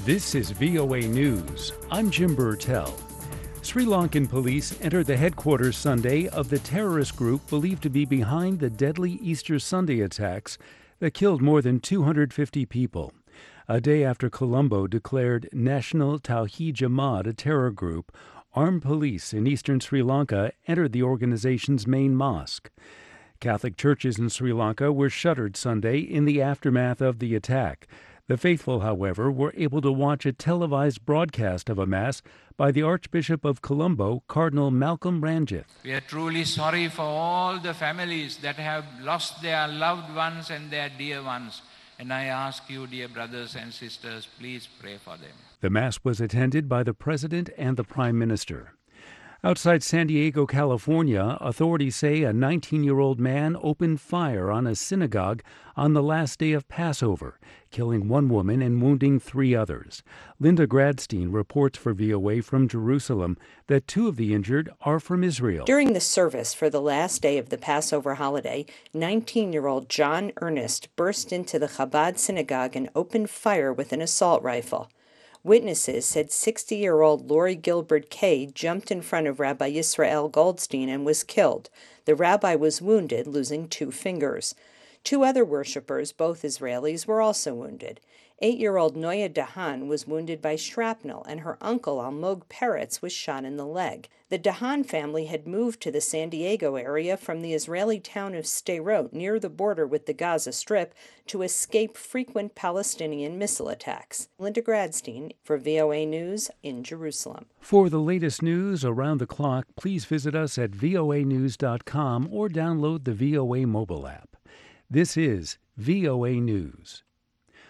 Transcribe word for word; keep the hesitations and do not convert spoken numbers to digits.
This is V O A News. I'm Jim Burtell. Sri Lankan police entered the headquarters Sunday of the terrorist group believed to be behind the deadly Easter Sunday attacks that killed more than two hundred fifty people. A day after Colombo declared National Tawhid Jamaat a terror group, armed police in eastern Sri Lanka entered the organization's main mosque. Catholic churches in Sri Lanka were shuttered Sunday in the aftermath of the attack. The faithful, however, were able to watch a televised broadcast of a Mass by the Archbishop of Colombo, Cardinal Malcolm Ranjith. We are truly sorry for all the families that have lost their loved ones and their dear ones. And I ask you, dear brothers and sisters, please pray for them. The Mass was attended by the President and the Prime Minister. Outside San Diego, California, authorities say a nineteen-year-old man opened fire on a synagogue on the last day of Passover, killing one woman and wounding three others. Linda Gradstein reports for V O A from Jerusalem that two of the injured are from Israel. During the service for the last day of the Passover holiday, nineteen-year-old John Ernest burst into the Chabad synagogue and opened fire with an assault rifle. Witnesses said sixty-year-old Lori Gilbert Kay jumped in front of Rabbi Yisrael Goldstein and was killed. The rabbi was wounded, losing two fingers. Two other worshippers, both Israelis, were also wounded. Eight-year-old Noya Dahan was wounded by shrapnel, and her uncle Almog Peretz was shot in the leg. The Dahan family had moved to the San Diego area from the Israeli town of Sderot, near the border with the Gaza Strip, to escape frequent Palestinian missile attacks. Linda Gradstein for V O A News in Jerusalem. For the latest news around the clock, please visit us at V O A news dot com or download the V O A mobile app. This is V O A News.